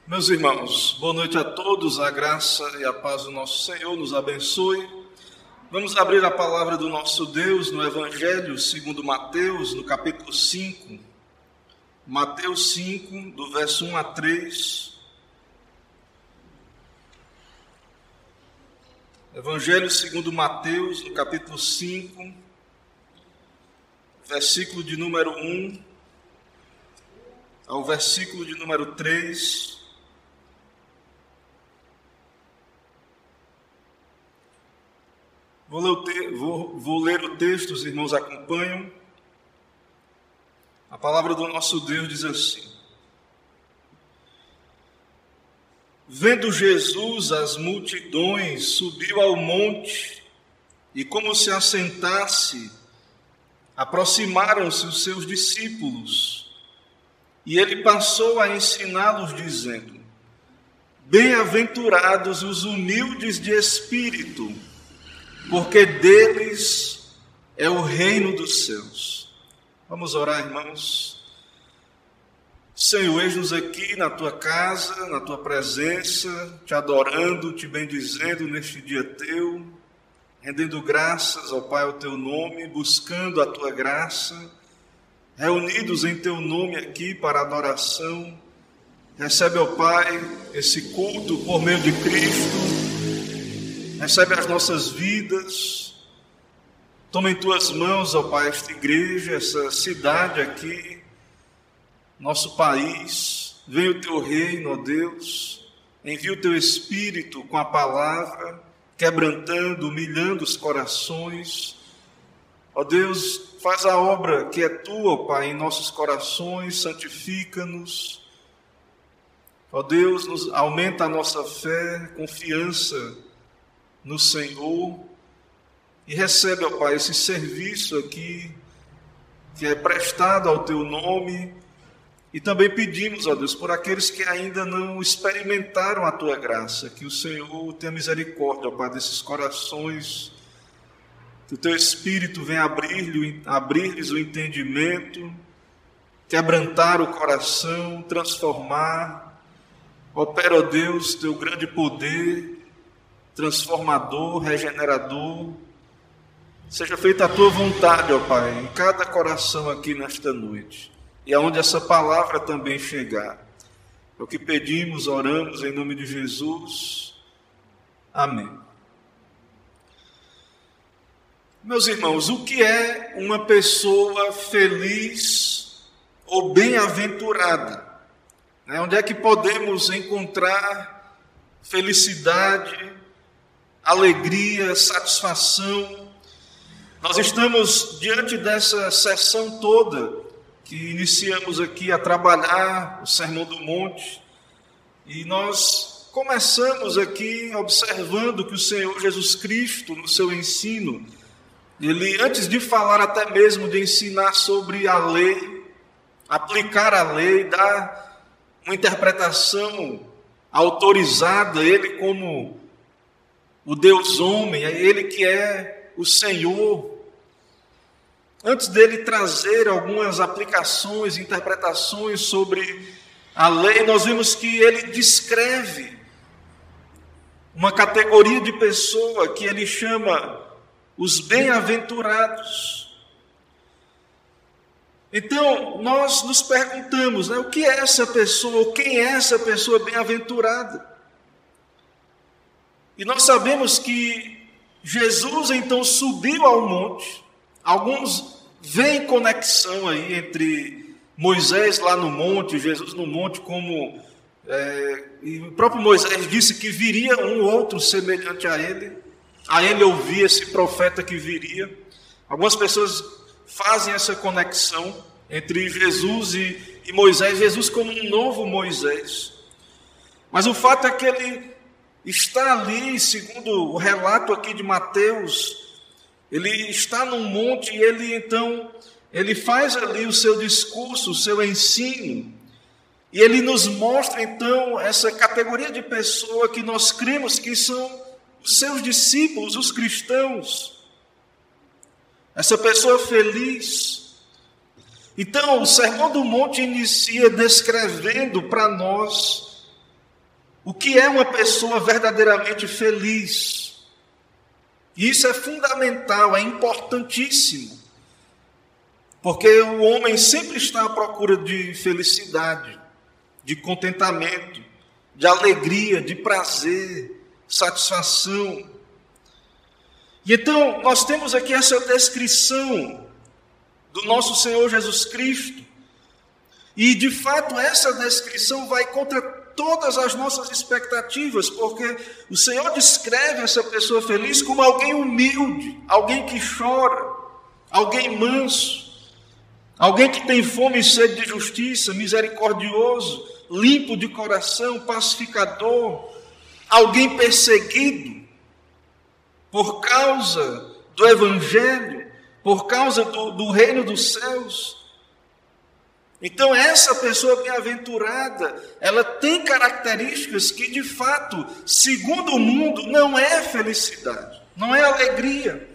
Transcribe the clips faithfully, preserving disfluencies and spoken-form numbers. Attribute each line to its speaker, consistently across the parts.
Speaker 1: Meus irmãos, boa noite a todos, a graça e a paz do nosso Senhor nos abençoe. Vamos abrir a palavra do nosso Deus no Evangelho segundo Mateus, no capítulo cinco. Mateus cinco, do verso um a três. Evangelho segundo Mateus, no capítulo cinco, versículo de número um ao versículo de número três. Vou ler, o te... vou, vou ler o texto, os irmãos acompanham. A palavra do nosso Deus diz assim: Vendo Jesus as multidões, subiu ao monte, e como se assentasse, aproximaram-se os seus discípulos, e ele passou a ensiná-los, dizendo: Bem-aventurados os humildes de espírito, porque deles é o reino dos céus. Vamos orar, irmãos. Senhor, eis-nos aqui na tua casa, na tua presença, te adorando, te bendizendo neste dia teu, rendendo graças ao Pai, ao teu nome, buscando a tua graça, reunidos em teu nome aqui para adoração. Recebe, ó Pai, esse culto por meio de Cristo. Recebe as nossas vidas. Toma em tuas mãos, ó Pai, esta igreja, essa cidade aqui, nosso país. Venha o teu reino, ó Deus. Envia o teu Espírito com a palavra, quebrantando, humilhando os corações. Ó Deus, faz a obra que é tua, ó Pai, em nossos corações, santifica-nos. Ó Deus, nos aumenta a nossa fé, confiança no Senhor, e recebe, ó Pai, esse serviço aqui, que é prestado ao teu nome, e também pedimos, ó Deus, por aqueles que ainda não experimentaram a tua graça, que o Senhor tenha misericórdia, ó Pai, desses corações, que o teu Espírito venha abrir-lhes abrir-lhes o entendimento, quebrantar o coração, transformar. Opera, ó Deus, teu grande poder, transformador, regenerador. Seja feita a tua vontade, ó Pai, em cada coração aqui nesta noite, e aonde essa palavra também chegar. É o que pedimos, oramos em nome de Jesus. Amém. Meus irmãos, o que é uma pessoa feliz ou bem-aventurada? Onde é que podemos encontrar felicidade, alegria, satisfação? Nós estamos diante dessa sessão toda que iniciamos aqui a trabalhar o Sermão do Monte, e nós começamos aqui observando que o Senhor Jesus Cristo, no seu ensino, ele, antes de falar até mesmo de ensinar sobre a lei, aplicar a lei, dar uma interpretação autorizada, ele como o Deus homem, é ele que é o Senhor. Antes dele trazer algumas aplicações, interpretações sobre a lei, nós vimos que ele descreve uma categoria de pessoa que ele chama os bem-aventurados. Então, nós nos perguntamos, né, o que é essa pessoa, quem é essa pessoa bem-aventurada? E nós sabemos que Jesus, então, subiu ao monte. Alguns veem conexão aí entre Moisés lá no monte, Jesus no monte, como é, e o próprio Moisés disse que viria um outro semelhante a ele. A ele ouvia esse profeta que viria. Algumas pessoas fazem essa conexão entre Jesus e, e Moisés, Jesus como um novo Moisés. Mas o fato é que ele está ali, segundo o relato aqui de Mateus, ele está num monte e ele então, ele faz ali o seu discurso, o seu ensino, e ele nos mostra então essa categoria de pessoa que nós cremos que são os seus discípulos, os cristãos, essa pessoa feliz. Então, o Sermão do Monte inicia descrevendo para nós o que é uma pessoa verdadeiramente feliz. E isso é fundamental, é importantíssimo. Porque o homem sempre está à procura de felicidade, de contentamento, de alegria, de prazer, satisfação. E então nós temos aqui essa descrição do nosso Senhor Jesus Cristo. E de fato essa descrição vai contra todas as nossas expectativas, porque o Senhor descreve essa pessoa feliz como alguém humilde, alguém que chora, alguém manso, alguém que tem fome e sede de justiça, misericordioso, limpo de coração, pacificador, alguém perseguido por causa do Evangelho, por causa do, do reino dos céus. Então essa pessoa bem-aventurada, ela tem características que de fato, segundo o mundo, não é felicidade, não é alegria.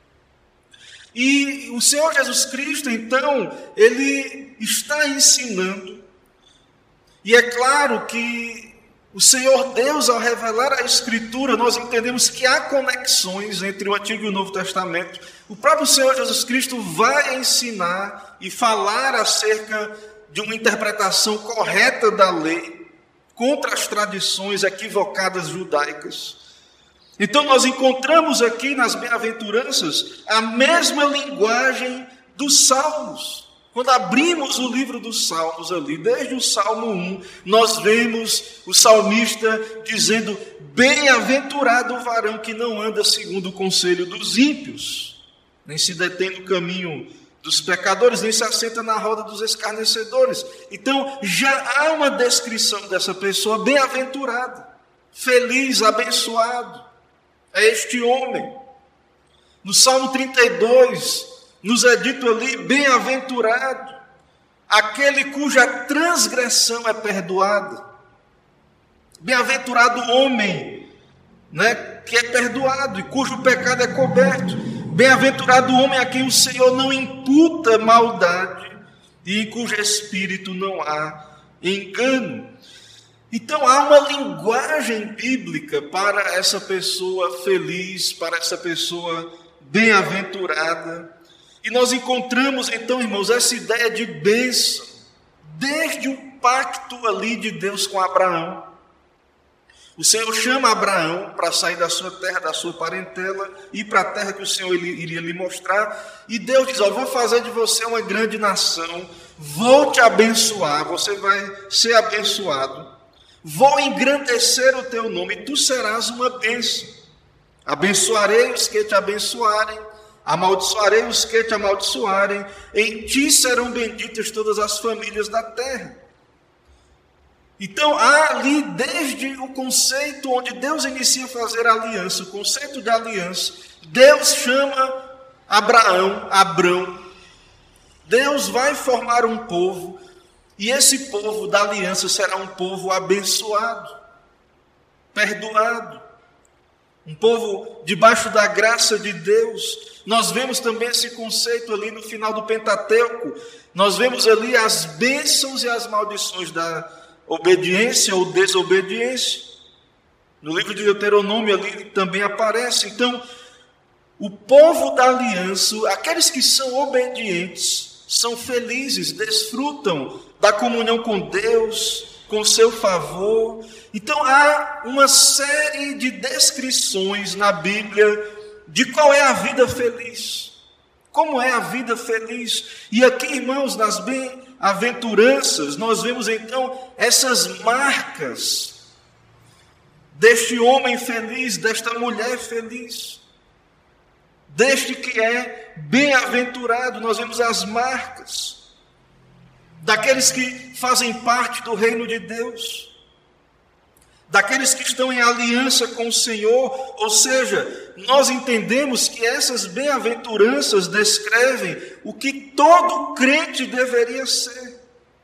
Speaker 1: E o Senhor Jesus Cristo, então, ele está ensinando. E é claro que o Senhor Deus, ao revelar a Escritura, nós entendemos que há conexões entre o Antigo e o Novo Testamento. O próprio Senhor Jesus Cristo vai ensinar e falar acerca de uma interpretação correta da lei contra as tradições equivocadas judaicas. Então nós encontramos aqui nas bem-aventuranças a mesma linguagem dos Salmos. Quando abrimos o livro dos Salmos ali, desde o Salmo um, nós vemos o salmista dizendo: bem-aventurado o varão que não anda segundo o conselho dos ímpios, nem se detém no caminho dos pecadores, nem se assenta na roda dos escarnecedores. Então já há uma descrição dessa pessoa bem-aventurada, feliz, abençoado. É este homem. No Salmo trinta e dois, nos é dito ali: bem-aventurado aquele cuja transgressão é perdoada. Bem-aventurado o homem, né, que é perdoado e cujo pecado é coberto. Bem-aventurado o homem a quem o Senhor não imputa maldade e em cujo espírito não há engano. Então há uma linguagem bíblica para essa pessoa feliz, para essa pessoa bem-aventurada. E nós encontramos então, irmãos, essa ideia de bênção, desde o pacto ali de Deus com Abraão. O Senhor chama Abraão para sair da sua terra, da sua parentela, e ir para a terra que o Senhor iria lhe mostrar. E Deus diz: ó, vou fazer de você uma grande nação, vou te abençoar, você vai ser abençoado. Vou engrandecer o teu nome, e tu serás uma bênção. Abençoarei os que te abençoarem, amaldiçoarei os que te amaldiçoarem, em ti serão benditas todas as famílias da terra. Então há ali, desde o conceito onde Deus inicia a fazer a aliança, o conceito de aliança, Deus chama Abraão, Abrão. Deus vai formar um povo, e esse povo da aliança será um povo abençoado, perdoado, um povo debaixo da graça de Deus. Nós vemos também esse conceito ali no final do Pentateuco. Nós vemos ali as bênçãos e as maldições da obediência ou desobediência. No livro de Deuteronômio ali também aparece. Então, o povo da aliança, aqueles que são obedientes, são felizes, desfrutam da comunhão com Deus, com seu favor. Então há uma série de descrições na Bíblia de qual é a vida feliz. Como é a vida feliz? E aqui, irmãos, nas bem-aventuranças, nós vemos então essas marcas deste homem feliz, desta mulher feliz, deste que é bem-aventurado. Nós vemos as marcas daqueles que fazem parte do reino de Deus, daqueles que estão em aliança com o Senhor. Ou seja, nós entendemos que essas bem-aventuranças descrevem o que todo crente deveria ser.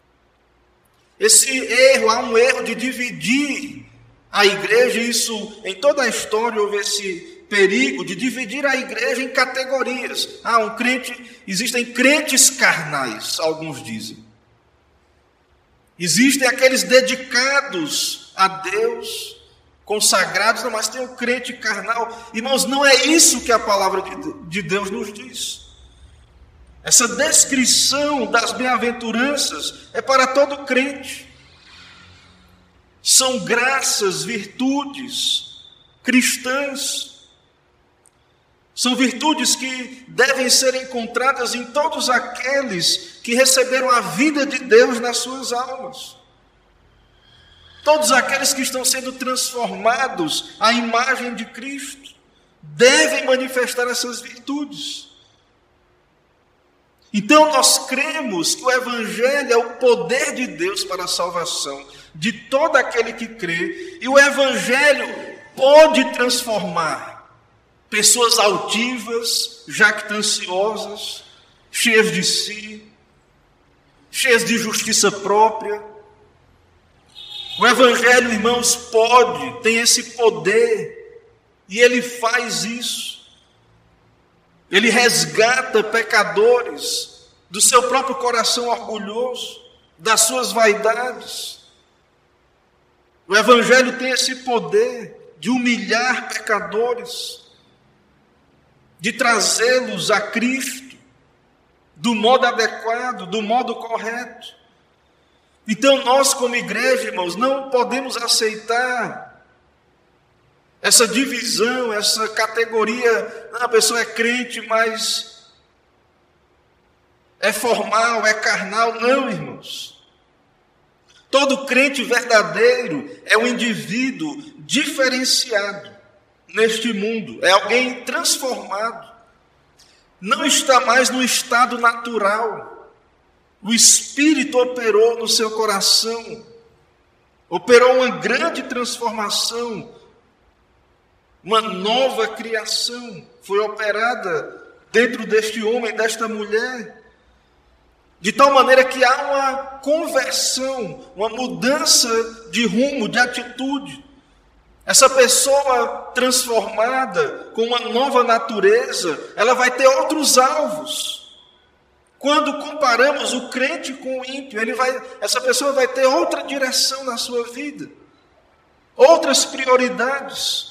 Speaker 1: Esse erro, há um erro de dividir a igreja, isso em toda a história houve esse perigo de dividir a igreja em categorias. Ah, um crente, existem crentes carnais, alguns dizem. Existem aqueles dedicados a Deus, consagrados, não, mas tem o crente carnal. Irmãos, não é isso que a palavra de Deus nos diz. Essa descrição das bem-aventuranças é para todo crente. São graças, virtudes cristãs. São virtudes que devem ser encontradas em todos aqueles que receberam a vida de Deus nas suas almas. Todos aqueles que estão sendo transformados à imagem de Cristo devem manifestar essas virtudes. Então nós cremos que o Evangelho é o poder de Deus para a salvação de todo aquele que crê, e o Evangelho pode transformar pessoas altivas, jactanciosas, cheias de si, cheias de justiça própria. O Evangelho, irmãos, pode, tem esse poder, e ele faz isso. Ele resgata pecadores do seu próprio coração orgulhoso, das suas vaidades. O Evangelho tem esse poder de humilhar pecadores, de trazê-los a Cristo do modo adequado, do modo correto. Então nós, como igreja, irmãos, não podemos aceitar essa divisão, essa categoria. A pessoa é crente, mas é formal, é carnal. Não, irmãos. Todo crente verdadeiro é um indivíduo diferenciado neste mundo. É alguém transformado. Não está mais no estado natural. O Espírito operou no seu coração. Operou uma grande transformação. Uma nova criação foi operada dentro deste homem, desta mulher. De tal maneira que há uma conversão, uma mudança de rumo, de atitude. Essa pessoa transformada, com uma nova natureza, ela vai ter outros alvos. Quando comparamos o crente com o ímpio, ele vai, essa pessoa vai ter outra direção na sua vida, outras prioridades.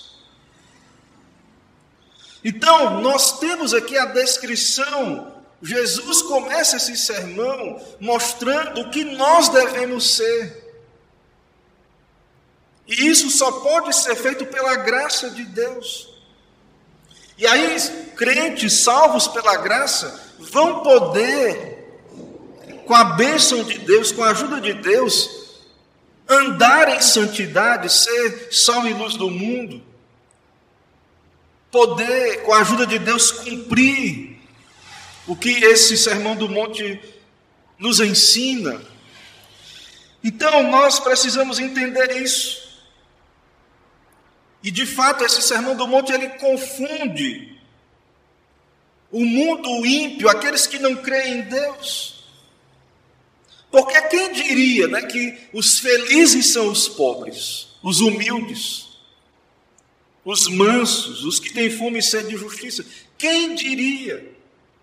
Speaker 1: Então, nós temos aqui a descrição. Jesus começa esse sermão mostrando o que nós devemos ser. E isso só pode ser feito pela graça de Deus. E aí, crentes salvos pela graça vão poder, com a bênção de Deus, com a ajuda de Deus, andar em santidade, ser sal e luz do mundo. Poder, com a ajuda de Deus, cumprir o que esse Sermão do Monte nos ensina. Então, nós precisamos entender isso. E, de fato, esse Sermão do Monte, ele confunde o mundo ímpio, aqueles que não creem em Deus. Porque quem diria, né, que os felizes são os pobres, os humildes, os mansos, os que têm fome e sede de justiça? Quem diria?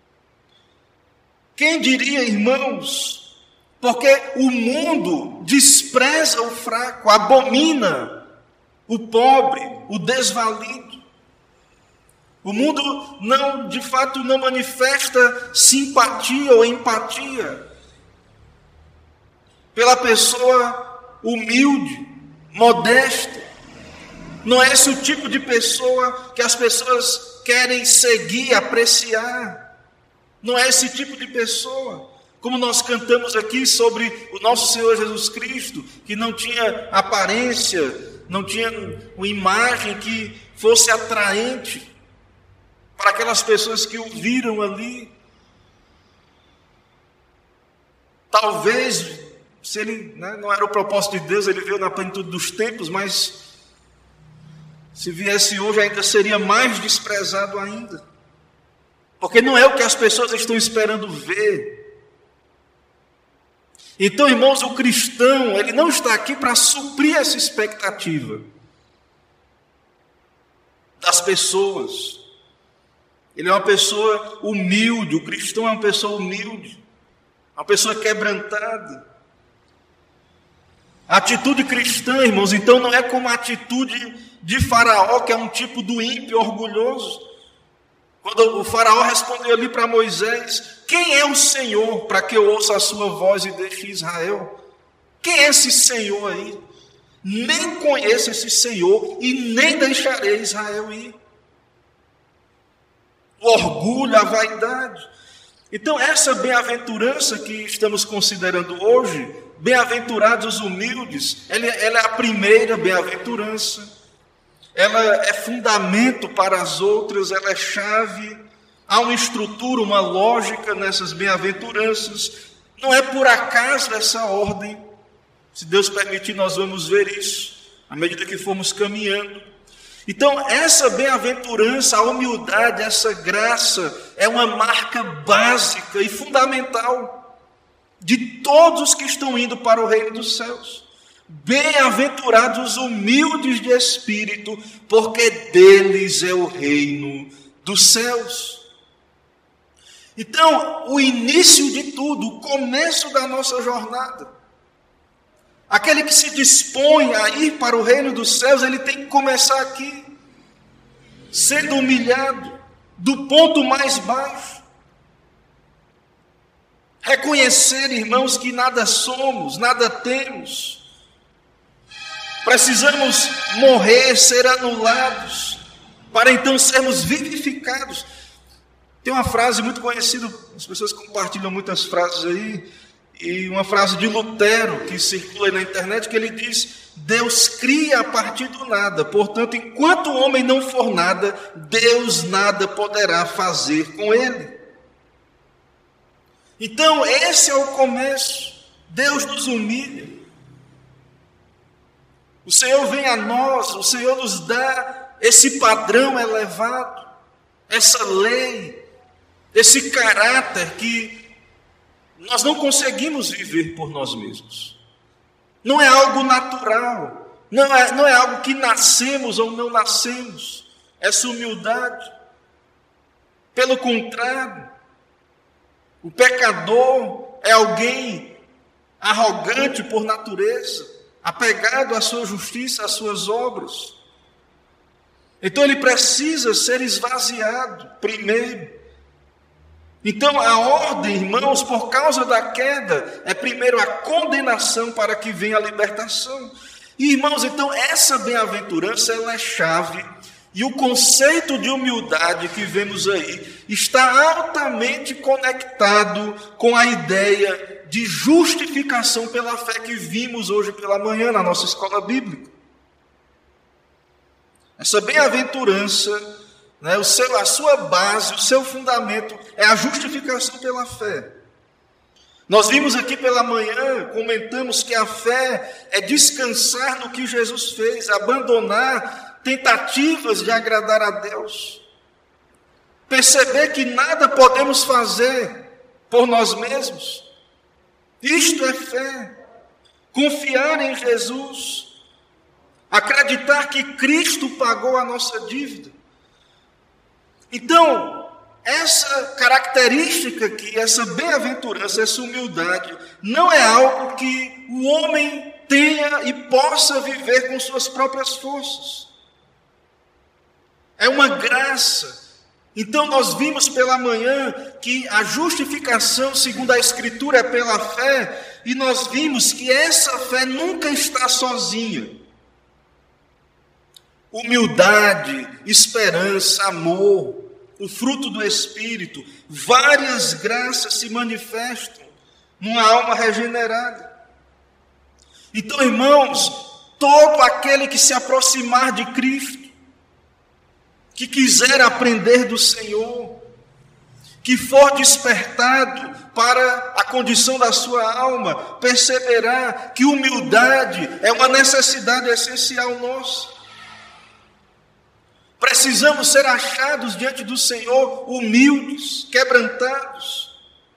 Speaker 1: Quem diria, irmãos? Porque o mundo despreza o fraco, abomina o pobre, o desvalido. O mundo não, de fato, não manifesta simpatia ou empatia pela pessoa humilde, modesta. Não é esse o tipo de pessoa que as pessoas querem seguir, apreciar. Não é esse tipo de pessoa. Como nós cantamos aqui sobre o nosso Senhor Jesus Cristo, que não tinha aparência, não tinha uma imagem que fosse atraente para aquelas pessoas que o viram ali. Talvez, se ele, né, não era o propósito de Deus, ele veio na plenitude dos tempos, mas se viesse hoje ainda seria mais desprezado ainda. Porque não é o que as pessoas estão esperando ver. Então, irmãos, o cristão, ele não está aqui para suprir essa expectativa das pessoas. Ele é uma pessoa humilde, o cristão é uma pessoa humilde, uma pessoa quebrantada. A atitude cristã, irmãos, então não é como a atitude de Faraó, que é um tipo do ímpio orgulhoso. Quando o Faraó respondeu ali para Moisés: quem é o Senhor para que eu ouça a sua voz e deixe Israel? Quem é esse Senhor aí? Nem conheço esse Senhor e nem deixarei Israel ir. O orgulho, a vaidade. Então essa bem-aventurança que estamos considerando hoje, bem-aventurados os humildes, ela, ela é a primeira bem-aventurança. Ela é fundamento para as outras, ela é chave. Há uma estrutura, uma lógica nessas bem-aventuranças. Não é por acaso essa ordem. Se Deus permitir, nós vamos ver isso à medida que formos caminhando. Então, essa bem-aventurança, a humildade, essa graça, é uma marca básica e fundamental de todos que estão indo para o reino dos céus. Bem-aventurados os humildes de espírito, porque deles é o reino dos céus. Então, o início de tudo, o começo da nossa jornada, aquele que se dispõe a ir para o reino dos céus, ele tem que começar aqui, sendo humilhado, do ponto mais baixo. Reconhecer, irmãos, que nada somos, nada temos. Precisamos morrer, ser anulados, para então sermos vivificados. Tem uma frase muito conhecida, as pessoas compartilham muitas frases aí, e uma frase de Lutero, que circula aí na internet, que ele diz: Deus cria a partir do nada, portanto, enquanto o homem não for nada, Deus nada poderá fazer com ele. Então, esse é o começo. Deus nos humilha. O Senhor vem a nós, o Senhor nos dá esse padrão elevado, essa lei, esse caráter que nós não conseguimos viver por nós mesmos. Não é algo natural, não é, não é algo que nascemos ou não nascemos, essa humildade. Pelo contrário, o pecador é alguém arrogante por natureza, apegado à sua justiça, às suas obras. Então ele precisa ser esvaziado primeiro. Então a ordem, irmãos, por causa da queda, é primeiro a condenação para que venha a libertação. E, irmãos, então essa bem-aventurança, ela é chave. E o conceito de humildade que vemos aí está altamente conectado com a ideia de justificação pela fé que vimos hoje pela manhã na nossa escola bíblica. Essa bem-aventurança, né, o seu, a sua base, o seu fundamento é a justificação pela fé. Nós vimos aqui pela manhã, comentamos que a fé é descansar no que Jesus fez, abandonar tentativas de agradar a Deus, perceber que nada podemos fazer por nós mesmos. Isto é fé. Confiar em Jesus, acreditar que Cristo pagou a nossa dívida. Então, essa característica aqui, essa bem-aventurança, essa humildade, não é algo que o homem tenha e possa viver com suas próprias forças. É uma graça. Então nós vimos pela manhã que a justificação, segundo a Escritura, é pela fé, e nós vimos que essa fé nunca está sozinha. Humildade, esperança, amor, o fruto do Espírito, várias graças se manifestam numa alma regenerada. Então, irmãos, todo aquele que se aproximar de Cristo, que quiser aprender do Senhor, que for despertado para a condição da sua alma, perceberá que humildade é uma necessidade essencial nossa. Precisamos ser achados diante do Senhor humildes, quebrantados.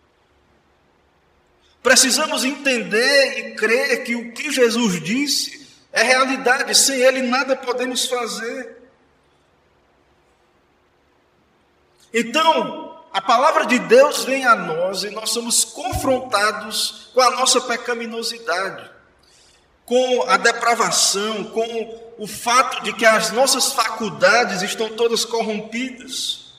Speaker 1: Precisamos entender e crer que o que Jesus disse é realidade, sem Ele nada podemos fazer. Então, a palavra de Deus vem a nós e nós somos confrontados com a nossa pecaminosidade. com a depravação, com o fato de que as nossas faculdades estão todas corrompidas.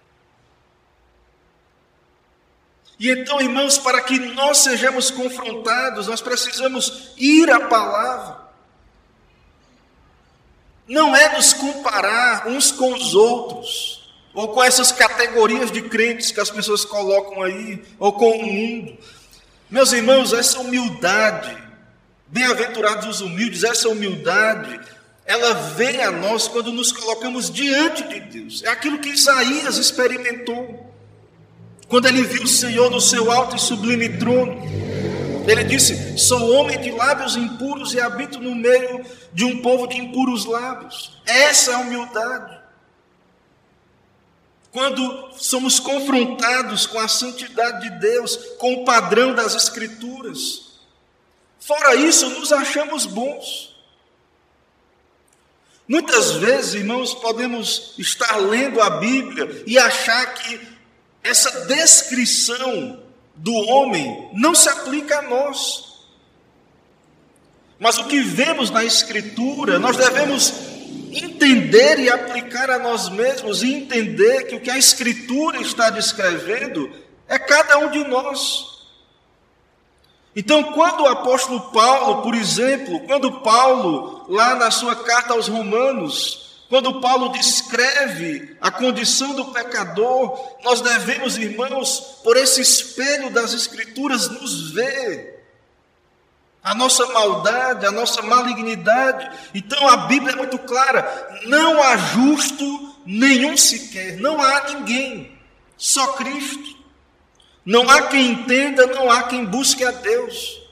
Speaker 1: E então, irmãos, para que nós sejamos confrontados, nós precisamos ir à palavra. Não é nos comparar uns com os outros, ou com essas categorias de crentes que as pessoas colocam aí, ou com o mundo. Meus irmãos, essa humildade, bem-aventurados os humildes, essa humildade, ela vem a nós quando nos colocamos diante de Deus. É aquilo que Isaías experimentou, quando ele viu o Senhor no seu alto e sublime trono. Ele disse: sou homem de lábios impuros e habito no meio de um povo de impuros lábios. Essa é a humildade. Quando somos confrontados com a santidade de Deus, com o padrão das Escrituras. Fora isso, nos achamos bons. Muitas vezes, irmãos, podemos estar lendo a Bíblia e achar que essa descrição do homem não se aplica a nós. Mas o que vemos na Escritura, nós devemos entender e aplicar a nós mesmos, e entender que o que a Escritura está descrevendo é cada um de nós. Então, quando o apóstolo Paulo, por exemplo, quando Paulo, lá na sua carta aos Romanos, quando Paulo descreve a condição do pecador, nós devemos, irmãos, por esse espelho das Escrituras, nos ver a nossa maldade, a nossa malignidade. Então a Bíblia é muito clara: não há justo nenhum sequer, não há ninguém, só Cristo. Não há quem entenda, não há quem busque a Deus.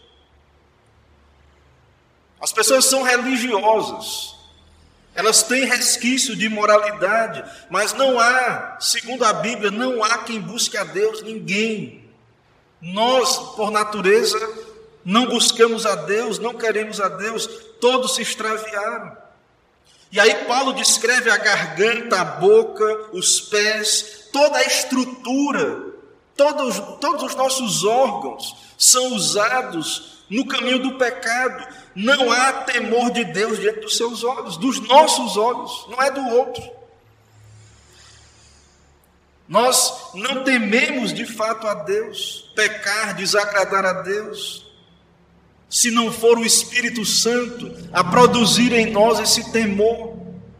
Speaker 1: As pessoas são religiosas, elas têm resquício de moralidade, mas não há, segundo a Bíblia, não há quem busque a Deus, ninguém. Nós, por natureza, não buscamos a Deus, não queremos a Deus, todos se extraviaram. E aí Paulo descreve a garganta, a boca, os pés, toda a estrutura, todos, todos os nossos órgãos são usados no caminho do pecado. Não há temor de Deus diante dos seus olhos, dos nossos olhos, não é do outro. Nós não tememos de fato a Deus, pecar, desagradar a Deus, se não for o Espírito Santo a produzir em nós esse temor.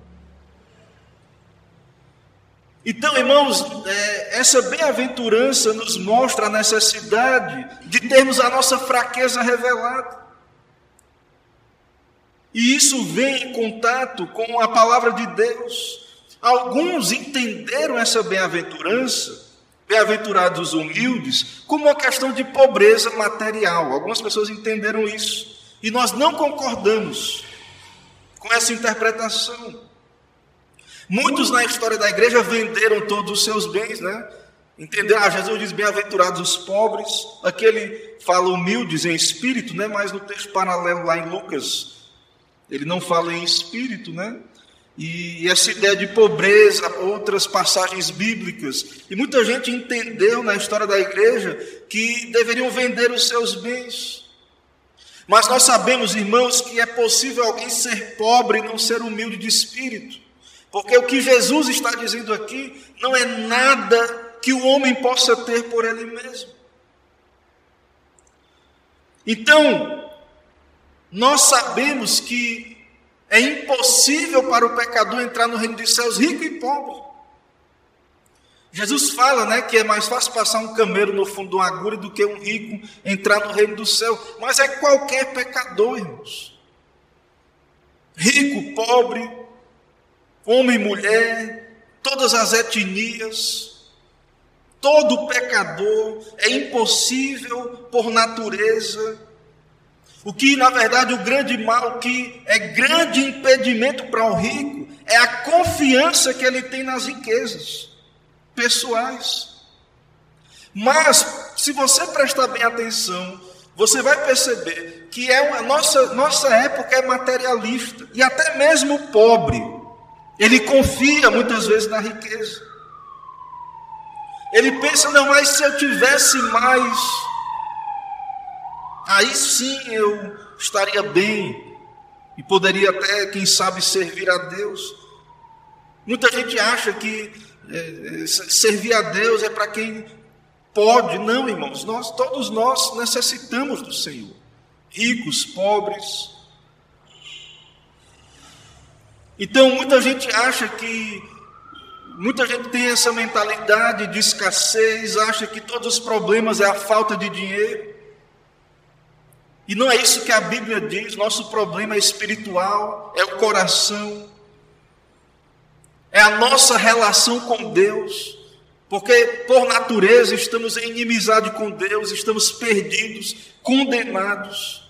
Speaker 1: Então, irmãos, é, essa bem-aventurança nos mostra a necessidade de termos a nossa fraqueza revelada. E isso vem em contato com a palavra de Deus. Alguns entenderam essa bem-aventurança, bem-aventurados os humildes, como uma questão de pobreza material. Algumas pessoas entenderam isso. E nós não concordamos com essa interpretação. Muitos na história da igreja venderam todos os seus bens, né? Entenderam? Ah, Jesus diz bem-aventurados os pobres. Aqui ele fala humildes em espírito, né? Mas no texto paralelo lá em Lucas, ele não fala em espírito, né? E essa ideia de pobreza, outras passagens bíblicas. E muita gente entendeu na história da igreja que deveriam vender os seus bens. Mas nós sabemos, irmãos, que é possível alguém ser pobre e não ser humilde de espírito. Porque o que Jesus está dizendo aqui não é nada que o homem possa ter por ele mesmo. Então, nós sabemos que é impossível para o pecador entrar no reino dos céus rico e pobre. Jesus fala, né, que é mais fácil passar um camelo no fundo de uma agulha do que um rico entrar no reino do céu. Mas é qualquer pecador, irmãos. Rico, pobre, homem e mulher, todas as etnias, todo pecador, é impossível por natureza. O que, na verdade, o grande mal, o que é grande impedimento para o rico, é a confiança que ele tem nas riquezas pessoais. Mas, se você prestar bem atenção, você vai perceber que é uma, nossa, nossa época é materialista, e até mesmo o pobre, ele confia muitas vezes na riqueza. Ele pensa, não, mas se eu tivesse mais, aí sim eu estaria bem e poderia até, quem sabe, servir a Deus. Muita gente acha que é, servir a Deus é para quem pode. Não, irmãos, nós, todos nós necessitamos do Senhor, ricos, pobres. Então muita gente acha que, muita gente tem essa mentalidade de escassez, acha que todos os problemas é a falta de dinheiro. E não é isso que a Bíblia diz. Nosso problema é espiritual, é o coração, é a nossa relação com Deus, porque por natureza estamos em inimizade com Deus, estamos perdidos, condenados.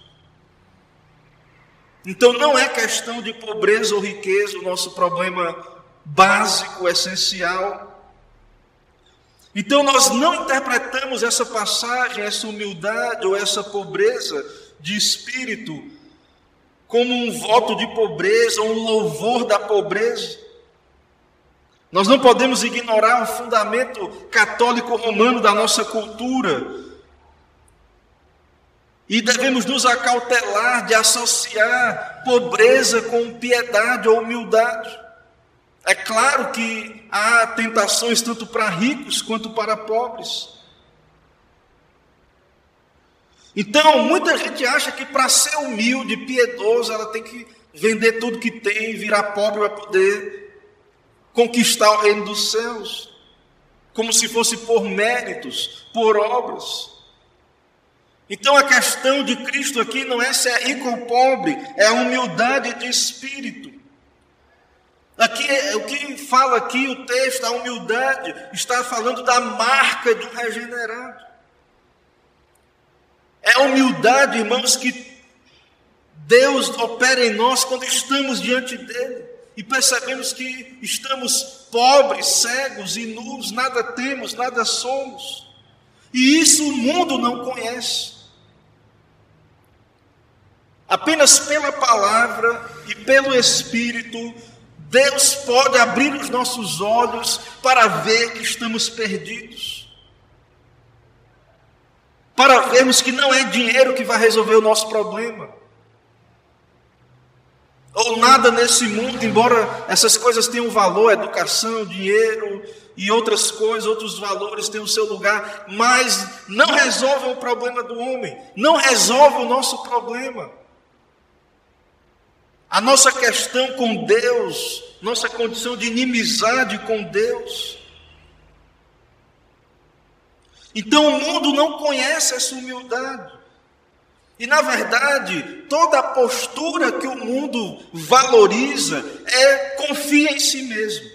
Speaker 1: Então não é questão de pobreza ou riqueza o nosso problema básico, essencial. Então nós não interpretamos essa passagem, essa humildade ou essa pobreza de espírito como um voto de pobreza, um louvor da pobreza. Nós não podemos ignorar o fundamento católico romano da nossa cultura. E devemos nos acautelar de associar pobreza com piedade ou humildade. É claro que há tentações tanto para ricos quanto para pobres. Então, muita gente acha que para ser humilde, piedoso, ela tem que vender tudo que tem, virar pobre para poder conquistar o reino dos céus, como se fosse por méritos, por obras. Então a questão de Cristo aqui não é se é rico ou pobre, é a humildade de espírito. Aqui, o que fala aqui o texto, a humildade, está falando da marca de um regenerado. É a humildade, irmãos, que Deus opera em nós quando estamos diante dele e percebemos que estamos pobres, cegos e nus, nada temos, nada somos. E isso o mundo não conhece. Apenas pela palavra e pelo Espírito, Deus pode abrir os nossos olhos para ver que estamos perdidos. Para vermos que não é dinheiro que vai resolver o nosso problema. Ou nada nesse mundo, embora essas coisas tenham valor, educação, dinheiro e outras coisas, outros valores têm o seu lugar, mas não resolvem o problema do homem, não resolvem o nosso problema. A nossa questão com Deus, nossa condição de inimizade com Deus. Então o mundo não conhece essa humildade. E na verdade, toda a postura que o mundo valoriza é confia em si mesmo.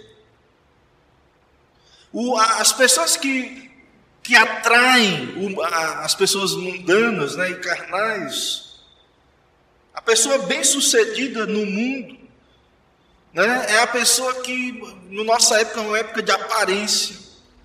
Speaker 1: O, as pessoas que, que atraem o, as pessoas mundanas, né, e carnais, a pessoa bem-sucedida no mundo, né, é a pessoa que, na nossa época, é uma época de aparência.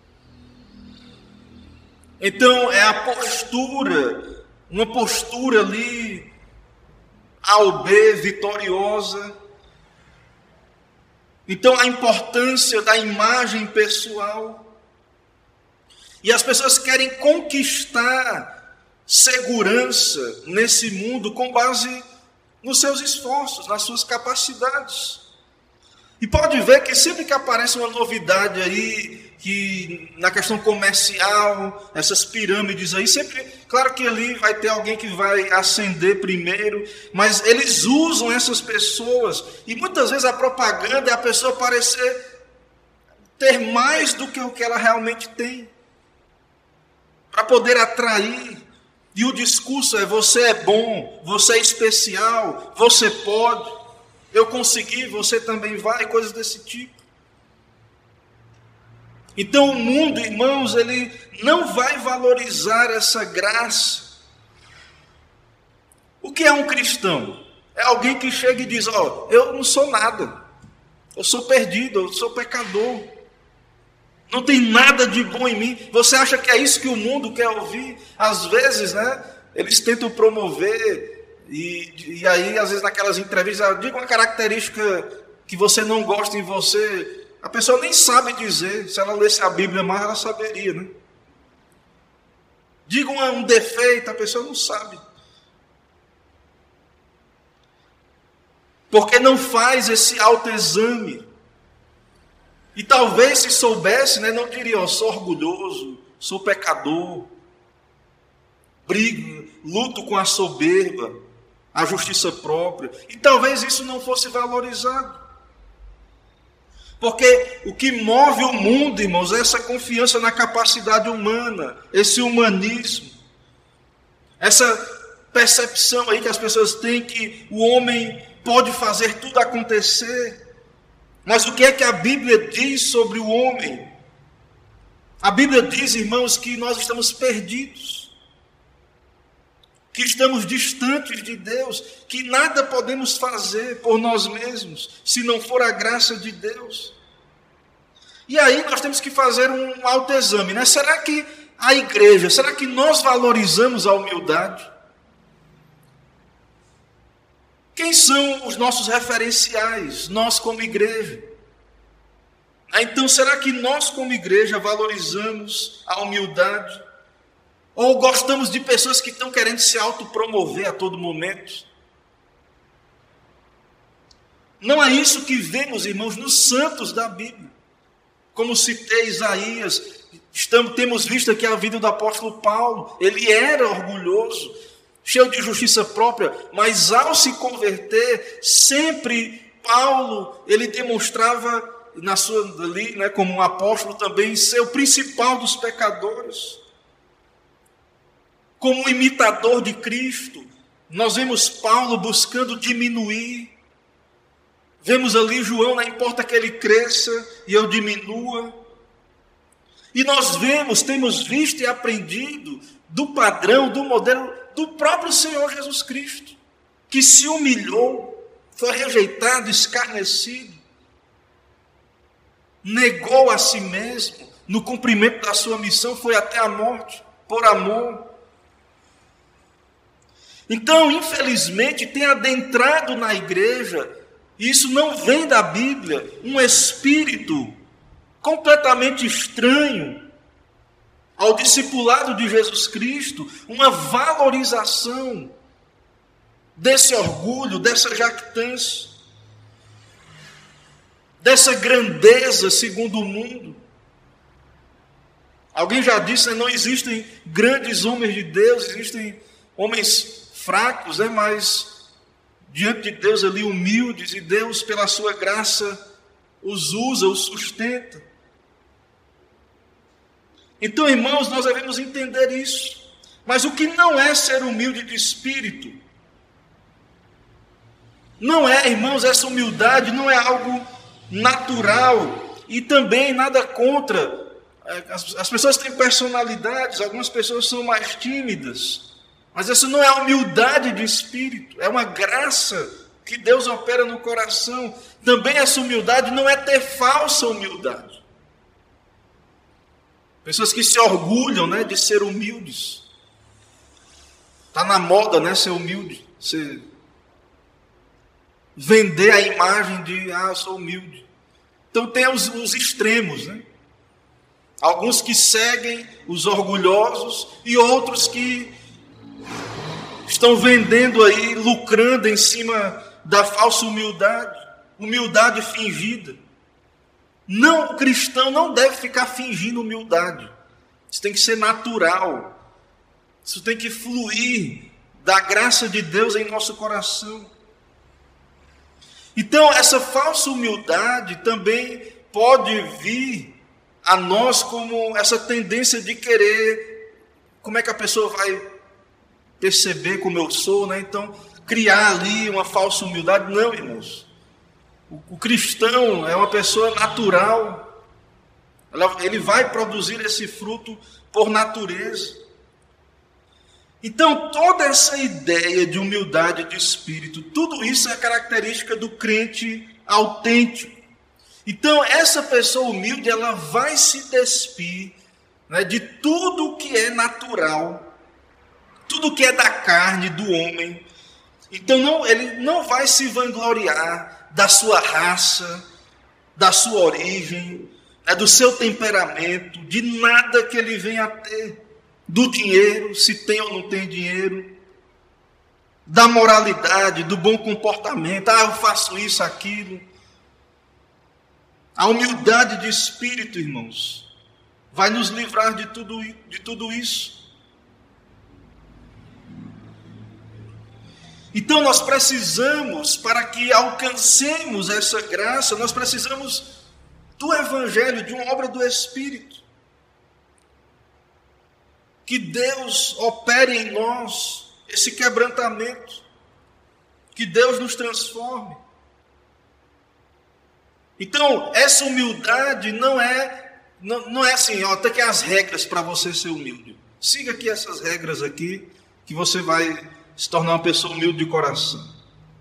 Speaker 1: Então, é a postura, uma postura ali, A ou B, vitoriosa. Então, a importância da imagem pessoal. E as pessoas querem conquistar segurança nesse mundo com base nos seus esforços, nas suas capacidades. E pode ver que sempre que aparece uma novidade aí, que na questão comercial, essas pirâmides aí, sempre, claro que ali vai ter alguém que vai ascender primeiro, mas eles usam essas pessoas, e muitas vezes a propaganda é a pessoa parecer ter mais do que o que ela realmente tem, para poder atrair. E o discurso é: você é bom, você é especial, você pode, eu consegui, você também vai, coisas desse tipo. Então o mundo, irmãos, ele não vai valorizar essa graça. O que é um cristão? É alguém que chega e diz: ó, oh, eu não sou nada, eu sou perdido, eu sou pecador, não tem nada de bom em mim. Você acha que é isso que o mundo quer ouvir? Às vezes, né, eles tentam promover, e, e aí, às vezes, naquelas entrevistas, diga uma característica que você não gosta em você. A pessoa nem sabe dizer. Se ela lesse a Bíblia mais, ela saberia, né? Diga um, um defeito, a pessoa não sabe. porque não faz esse autoexame. E talvez se soubesse, né, não diria, ó, sou orgulhoso, sou pecador, brigo, luto com a soberba, a justiça própria. E talvez isso não fosse valorizado. Porque o que move o mundo, irmãos, é essa confiança na capacidade humana, esse humanismo, essa percepção aí que as pessoas têm que o homem pode fazer tudo acontecer. Mas o que é que a Bíblia diz sobre o homem? A Bíblia diz, irmãos, que nós estamos perdidos, que estamos distantes de Deus, que nada podemos fazer por nós mesmos, se não for a graça de Deus. E aí nós temos que fazer um autoexame, né? Será que a igreja, será que nós valorizamos a humildade? Quem são os nossos referenciais, nós como igreja? Então, será que nós como igreja valorizamos a humildade? Ou gostamos de pessoas que estão querendo se autopromover a todo momento? Não é isso que vemos, irmãos, nos santos da Bíblia. Como citei Isaías, estamos, temos visto aqui a vida do apóstolo Paulo. Ele era orgulhoso, cheio de justiça própria, mas ao se converter, sempre Paulo, ele demonstrava, na sua, ali, né, como um apóstolo também, ser o principal dos pecadores. Como um imitador de Cristo, nós vemos Paulo buscando diminuir. Vemos ali João, não importa que ele cresça e eu diminua. E nós vemos, temos visto e aprendido do padrão, do modelo do próprio Senhor Jesus Cristo, que se humilhou, foi rejeitado, escarnecido, negou a si mesmo, no cumprimento da sua missão, foi até a morte, por amor. Então, infelizmente, tem adentrado na igreja, e isso não vem da Bíblia, um espírito completamente estranho ao discipulado de Jesus Cristo, uma valorização desse orgulho, dessa jactância, dessa grandeza segundo o mundo. Alguém já disse, né, não existem grandes homens de Deus, existem homens fracos, né, mas diante de Deus ali humildes, e Deus pela sua graça os usa, os sustenta. Então, irmãos, nós devemos entender isso. Mas o que não é ser humilde de espírito? Não é, irmãos, essa humildade não é algo natural, e também nada contra. As, as pessoas têm personalidades, algumas pessoas são mais tímidas, mas essa não é a humildade de espírito, é uma graça que Deus opera no coração. Também essa humildade não é ter falsa humildade. Pessoas que se orgulham, né, de ser humildes. Está na moda, né, ser humilde, ser... vender a imagem de, ah, eu sou humilde. Então tem os, os extremos, né? Alguns que seguem os orgulhosos e outros que estão vendendo aí, lucrando em cima da falsa humildade, humildade fingida. Não, o cristão não deve ficar fingindo humildade. Isso tem que ser natural. Isso tem que fluir da graça de Deus em nosso coração. Então, essa falsa humildade também pode vir a nós como essa tendência de querer, como é que a pessoa vai perceber como eu sou, né? Então, criar ali uma falsa humildade. Não, irmãos. O, o cristão é uma pessoa natural. Ele vai produzir esse fruto por natureza. Então, toda essa ideia de humildade de espírito, tudo isso é característica do crente autêntico. Então, essa pessoa humilde, ela vai se despir, né, de tudo que é natural, tudo que é da carne, do homem. Então, não, ele não vai se vangloriar da sua raça, da sua origem, né, do seu temperamento, de nada que ele venha a ter. Do dinheiro, se tem ou não tem dinheiro. da moralidade, do bom comportamento. Ah, eu faço isso, aquilo. A humildade de espírito, irmãos, vai nos livrar de tudo, de tudo isso. Então nós precisamos, para que alcancemos essa graça, nós precisamos do Evangelho, de uma obra do Espírito. Que Deus opere em nós esse quebrantamento, que Deus nos transforme. Então, essa humildade não é, não, não é assim, ó, tem que as regras para você ser humilde. Siga aqui essas regras aqui, que você vai se tornar uma pessoa humilde de coração.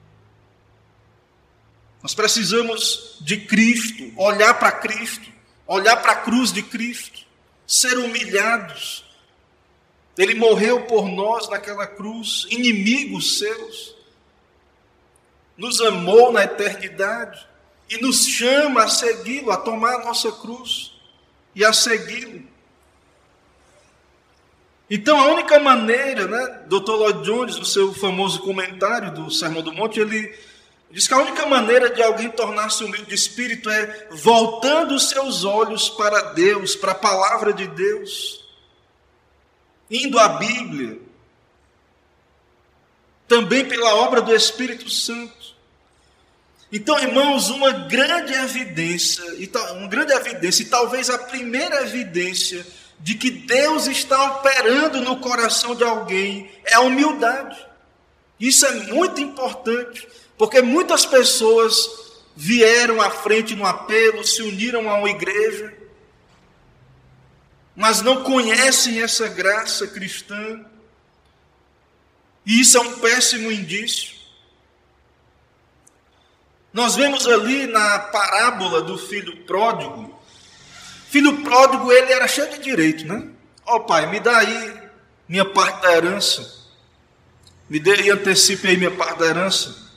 Speaker 1: Nós precisamos de Cristo, olhar para Cristo, olhar para a cruz de Cristo, ser humilhados. Ele morreu por nós naquela cruz, inimigos seus, nos amou na eternidade e nos chama a segui-lo, a tomar a nossa cruz e a segui-lo. Então, a única maneira, né, doutor Lloyd Jones, no seu famoso comentário do Sermão do Monte, ele diz que a única maneira de alguém tornar-se humilde de espírito é voltando os seus olhos para Deus, para a palavra de Deus, indo à Bíblia, também pela obra do Espírito Santo. Então, irmãos, uma grande evidência, uma grande evidência, e talvez a primeira evidência de que Deus está operando no coração de alguém é a humildade. Isso é muito importante, porque muitas pessoas vieram à frente no apelo, se uniram a uma igreja, mas não conhecem essa graça cristã, e isso é um péssimo indício. Nós vemos ali na parábola do filho pródigo, filho pródigo, ele era cheio de direito, né? Ó, pai, me dá aí minha parte da herança, me dê e antecipe aí minha parte da herança.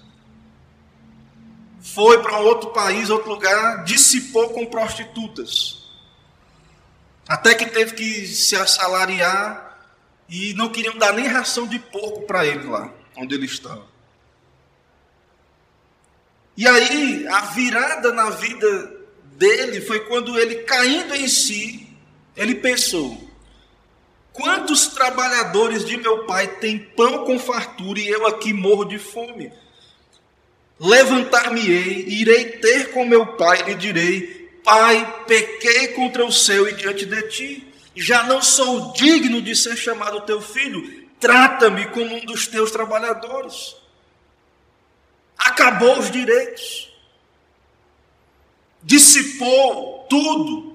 Speaker 1: Foi para um outro país, outro lugar, dissipou com prostitutas. Até que teve que se assalariar e não queriam dar nem ração de porco para ele lá, onde ele estava. E aí, a virada na vida dele foi quando ele, caindo em si, ele pensou: quantos trabalhadores de meu pai têm pão com fartura e eu aqui morro de fome? Levantar-me-ei, irei ter com meu pai e lhe direi: Pai, pequei contra o céu e diante de ti, já não sou digno de ser chamado teu filho, trata-me como um dos teus trabalhadores. Acabou os direitos, dissipou tudo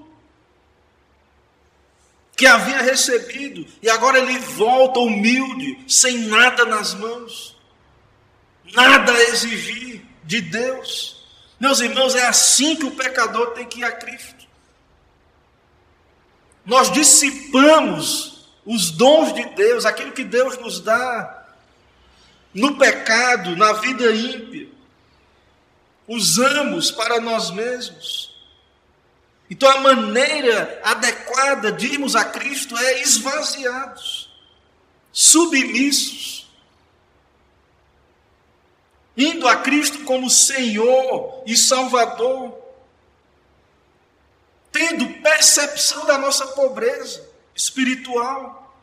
Speaker 1: que havia recebido, e agora ele volta humilde, sem nada nas mãos, nada a exigir de Deus. Meus irmãos, é assim que o pecador tem que ir a Cristo. Nós dissipamos os dons de Deus, aquilo que Deus nos dá, no pecado, na vida ímpia. Usamos para nós mesmos. Então a maneira adequada de irmos a Cristo é esvaziados, submissos, indo a Cristo como Senhor e Salvador, tendo percepção da nossa pobreza espiritual.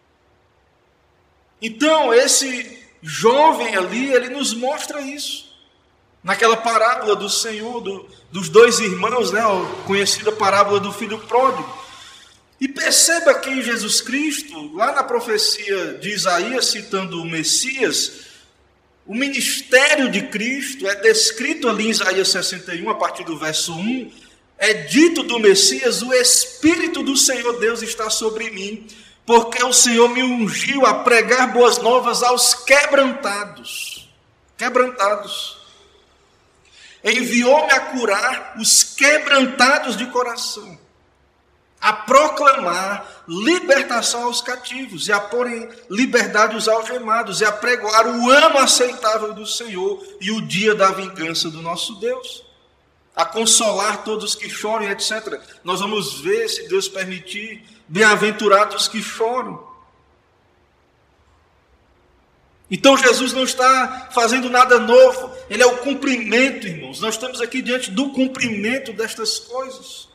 Speaker 1: Então, esse jovem ali, ele nos mostra isso. Naquela parábola do Senhor, do, dos dois irmãos, né, a conhecida parábola do filho pródigo. E perceba que em Jesus Cristo, lá na profecia de Isaías, citando o Messias, o ministério de Cristo é descrito ali em Isaías sessenta e um, a partir do verso um, é dito do Messias: o Espírito do Senhor Deus está sobre mim, porque o Senhor me ungiu a pregar boas novas aos quebrantados. Quebrantados. Enviou-me a curar os quebrantados de coração, a proclamar libertação aos cativos, e a pôr em liberdade os algemados, e a pregoar o ano aceitável do Senhor e o dia da vingança do nosso Deus, a consolar todos que choram, etcétera. Nós vamos ver, se Deus permitir, bem-aventurados que choram. Então Jesus não está fazendo nada novo, ele é o cumprimento, irmãos. Nós estamos aqui diante do cumprimento destas coisas.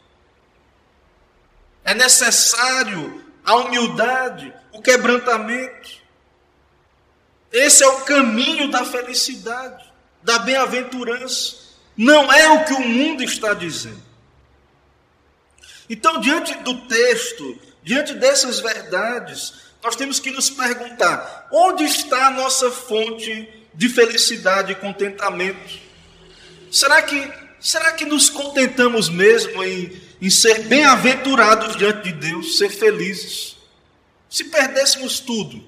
Speaker 1: É necessário a humildade, o quebrantamento. Esse é o caminho da felicidade, da bem-aventurança. Não é o que o mundo está dizendo. Então, diante do texto, diante dessas verdades, nós temos que nos perguntar: onde está a nossa fonte de felicidade e contentamento? Será que, será que nos contentamos mesmo em, em ser bem-aventurados diante de Deus, ser felizes? Se perdêssemos tudo,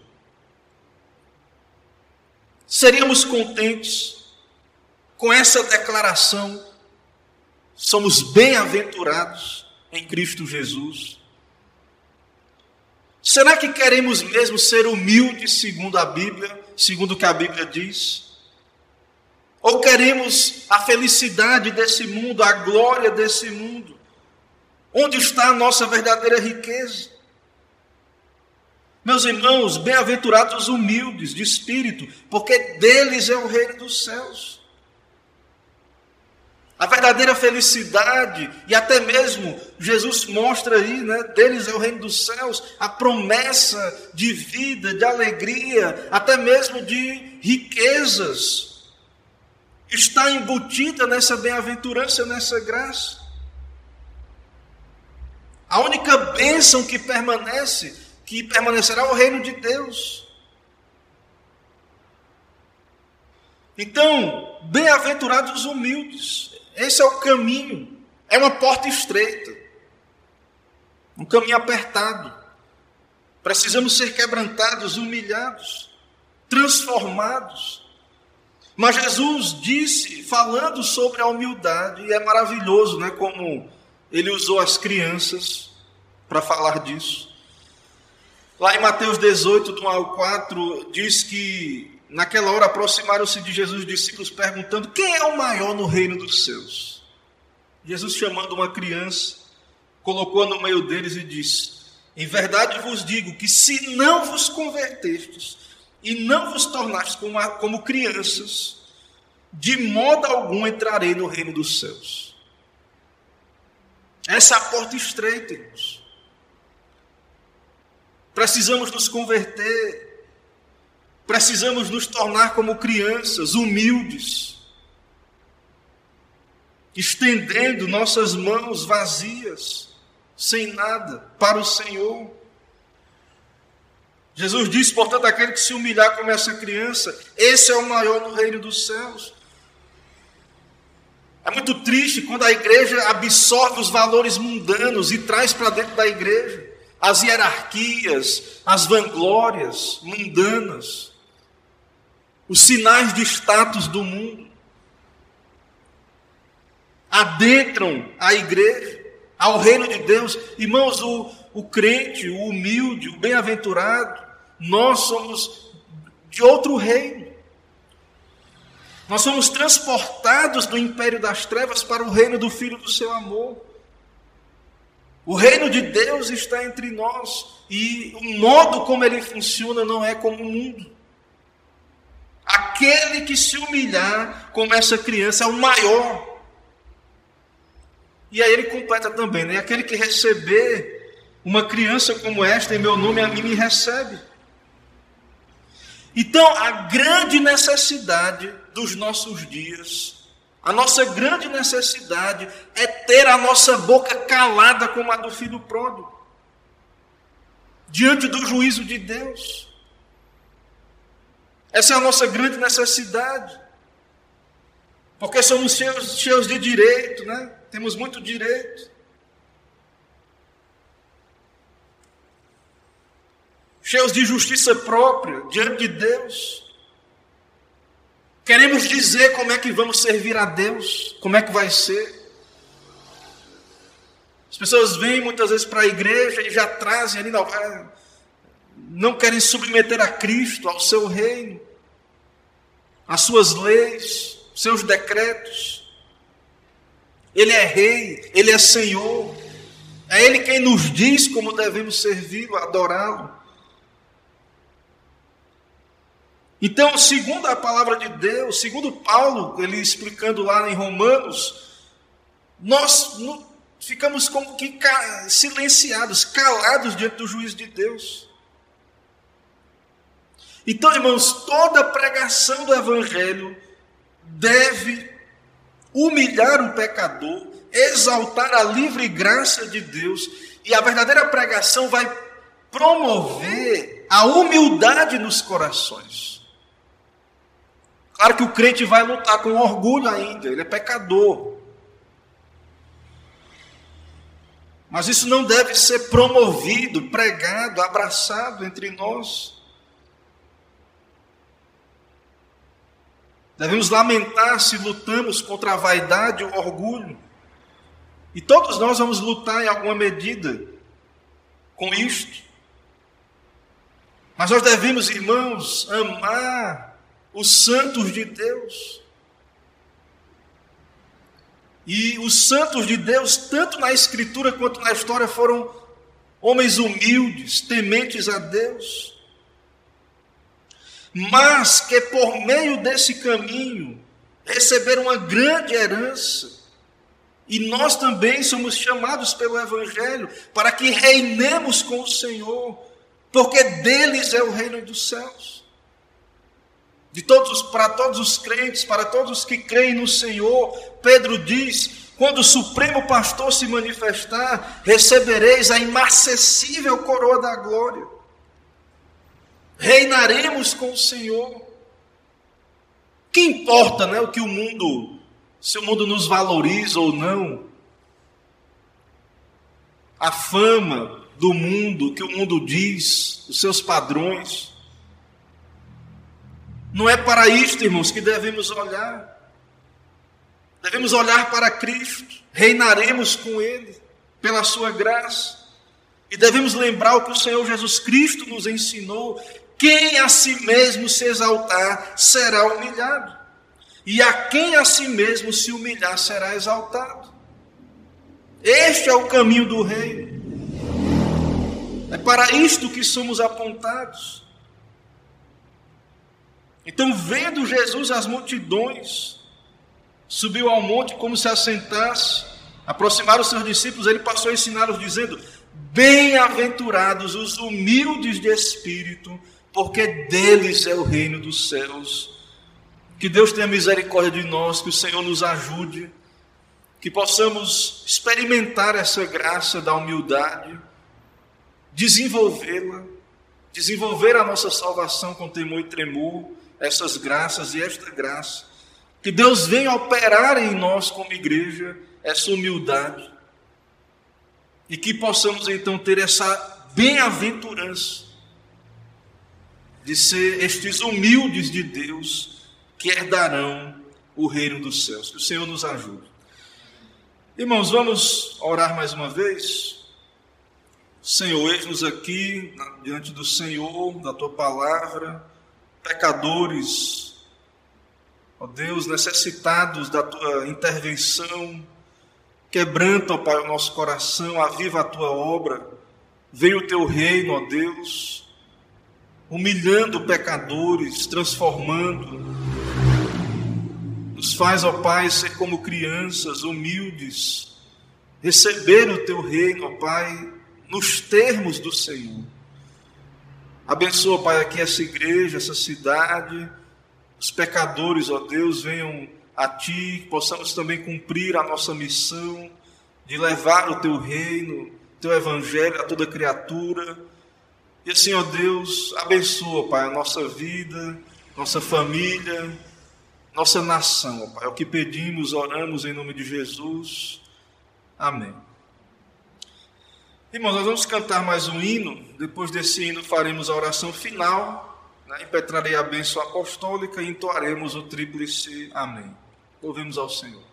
Speaker 1: seríamos contentes com essa declaração? Somos bem-aventurados em Cristo Jesus. Será que queremos mesmo ser humildes segundo a Bíblia, segundo o que a Bíblia diz? Ou queremos a felicidade desse mundo, a glória desse mundo? Onde está a nossa verdadeira riqueza? Meus irmãos, bem-aventurados os humildes de espírito, porque deles é o reino dos céus. A verdadeira felicidade, e até mesmo Jesus mostra aí, né, deles é o reino dos céus, a promessa de vida, de alegria, até mesmo de riquezas, está embutida nessa bem-aventurança, nessa graça. A única bênção que permanece, que permanecerá é o reino de Deus. Então, bem-aventurados os humildes. Esse é o caminho, é uma porta estreita, um caminho apertado. Precisamos ser quebrantados, humilhados, transformados. Mas Jesus disse, falando sobre a humildade, e é maravilhoso, né, como ele usou as crianças para falar disso. Lá em Mateus dezoito, do um ao quatro, diz que naquela hora aproximaram-se de Jesus os discípulos perguntando: quem é o maior no reino dos céus? Jesus, chamando uma criança, colocou-a no meio deles e disse: em verdade vos digo que se não vos convertestes e não vos tornastes como, como crianças, de modo algum entrarei no reino dos céus. Essa é a porta estreita, irmãos. Precisamos nos converter. Precisamos nos tornar como crianças, humildes, estendendo nossas mãos vazias, sem nada, para o Senhor. Jesus disse, portanto, aquele que se humilhar como essa criança, esse é o maior no reino dos céus. É muito triste quando a igreja absorve os valores mundanos e traz para dentro da igreja as hierarquias, as vanglórias mundanas, os sinais de status do mundo, adentram a igreja, ao reino de Deus. Irmãos, o, o crente, o humilde, o bem-aventurado, nós somos de outro reino. Nós somos transportados do império das trevas para o reino do Filho do seu amor. O reino de Deus está entre nós, e o modo como ele funciona não é como o mundo. Aquele que se humilhar como essa criança é o maior. E aí ele completa também, né? Aquele que receber uma criança como esta em meu nome, a mim me recebe. Então, a grande necessidade dos nossos dias, a nossa grande necessidade é ter a nossa boca calada como a do filho pródigo, diante do juízo de Deus. Essa é a nossa grande necessidade, porque somos cheios, cheios de direito, né? Temos muito direito. Cheios de justiça própria diante de Deus. Queremos dizer como é que vamos servir a Deus, como é que vai ser. As pessoas vêm muitas vezes para a igreja e já trazem ali, não, não querem submeter a Cristo, ao seu reino, às suas leis, seus decretos. Ele é rei, ele é Senhor. É ele quem nos diz como devemos servi-lo, adorá-lo. Então, segundo a palavra de Deus, segundo Paulo, ele explicando lá em Romanos, nós ficamos como que silenciados, calados diante do juízo de Deus. Então, irmãos, toda pregação do Evangelho deve humilhar o pecador, exaltar a livre graça de Deus, e a verdadeira pregação vai promover a humildade nos corações. Claro que o crente vai lutar com orgulho ainda, ele é pecador. Mas isso não deve ser promovido, pregado, abraçado entre nós. Devemos lamentar se lutamos contra a vaidade e o orgulho. E todos nós vamos lutar em alguma medida com isto. Mas nós devemos, irmãos, amar os santos de Deus. E os santos de Deus, tanto na Escritura quanto na história, foram homens humildes, tementes a Deus, mas que por meio desse caminho receberam uma grande herança. E nós também somos chamados pelo Evangelho para que reinemos com o Senhor, porque deles é o reino dos céus. De todos, para todos os crentes, para todos os que creem no Senhor, Pedro diz: quando o Supremo Pastor se manifestar, recebereis a inacessível coroa da glória. Reinaremos com o Senhor. Que importa, né, o que o mundo, se o mundo nos valoriza ou não? A fama do mundo, o que o mundo diz, os seus padrões. Não é para isto, irmãos, que devemos olhar. Devemos olhar para Cristo. Reinaremos com Ele, pela sua graça. E devemos lembrar o que o Senhor Jesus Cristo nos ensinou: quem a si mesmo se exaltar será humilhado, e a quem a si mesmo se humilhar será exaltado. Este é o caminho do reino. É para isto que somos apontados. Então, vendo Jesus as multidões, subiu ao monte como se assentasse. Aproximaram os seus discípulos, ele passou a ensiná-los dizendo: bem-aventurados os humildes de espírito, porque deles é o reino dos céus. Que Deus tenha misericórdia de nós, que o Senhor nos ajude, que possamos experimentar essa graça da humildade, desenvolvê-la, desenvolver a nossa salvação com temor e tremor, essas graças e esta graça. Que Deus venha operar em nós como igreja essa humildade, e que possamos então ter essa bem-aventurança de ser estes humildes de Deus que herdarão o reino dos céus. Que o Senhor nos ajude. Irmãos, vamos orar mais uma vez. Senhor, eis-nos aqui diante do Senhor, da Tua palavra, pecadores, ó Deus, necessitados da Tua intervenção. Quebranta, ó Pai, o nosso coração, aviva a Tua obra, venha o Teu reino, ó Deus, humilhando pecadores, transformando. Nos faz, ó Pai, ser como crianças humildes, receber o Teu reino, ó Pai, nos termos do Senhor. Abençoa, Pai, aqui essa igreja, essa cidade, os pecadores, ó Deus, venham a Ti, possamos também cumprir a nossa missão de levar o Teu reino, o Teu evangelho a toda criatura. E assim, ó Deus, abençoa, Pai, a nossa vida, nossa família, nossa nação, ó Pai. É o que pedimos, oramos em nome de Jesus. Amém. Irmãos, nós vamos cantar mais um hino. Depois desse hino faremos a oração final, né? Impetrarei a bênção apostólica e entoaremos o tríplice amém. Louvemos ao Senhor.